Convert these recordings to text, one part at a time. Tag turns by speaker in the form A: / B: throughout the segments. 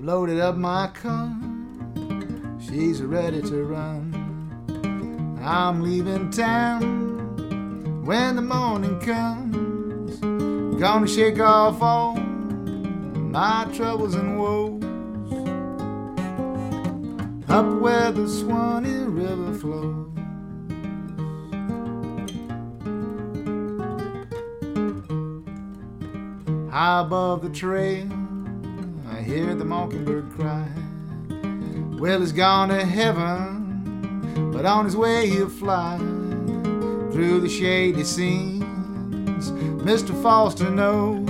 A: loaded up my car, she's ready to run. I'm leaving town when the morning comes, gonna shake off all my troubles and woes, up where the Swanee River flows. High above the trail, I hear the mockingbird cry. Well, he's gone to heaven, but on his way he'll fly. Through the shady scenes, Mr. Foster knows,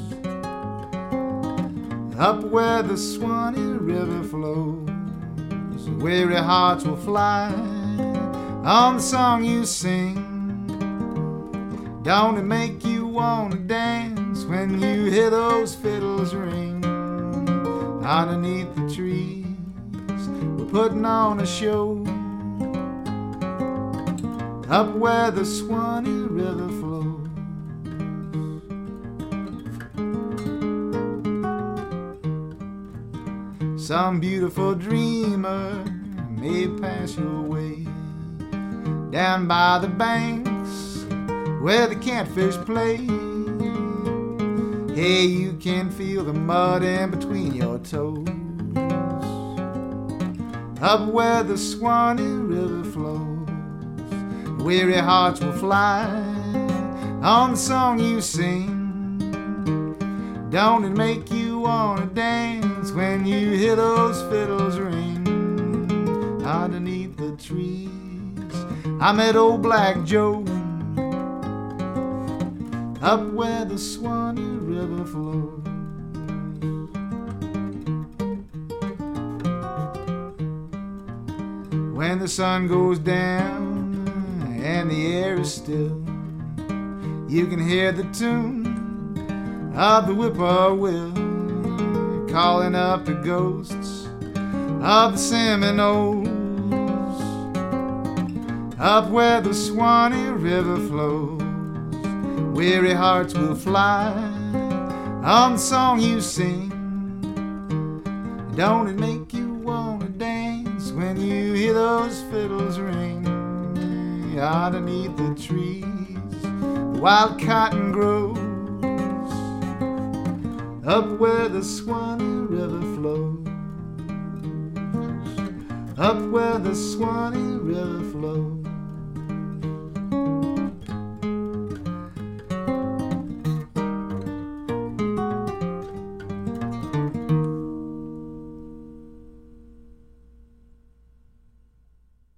A: up where the Swanee River flows, weary hearts will fly on the song you sing. Don't it make you want to dance when you hear those fiddles ring? Underneath the trees, we're putting on a show, up where the Swanee River flows. Some beautiful dreamer may pass your way down by the banks where the catfish play. Hey, you can feel the mud in between your toes, up where the Swanee River flows. Weary hearts will fly on the song you sing. Don't it make you want to dance when you hear those fiddles ring? Underneath the trees, I met old Black Joe, up where the Swanee River flows. When the sun goes down and the air is still, you can hear the tune of the whippoorwill calling up the ghosts of the Seminoles, up where the Swanee River flows. Weary hearts will fly on the song you sing. Don't it make you want to dance when you hear those fiddles ring? Underneath the trees, the wild cotton grows, up where the Swanee River flows, up where the Swanee River flows.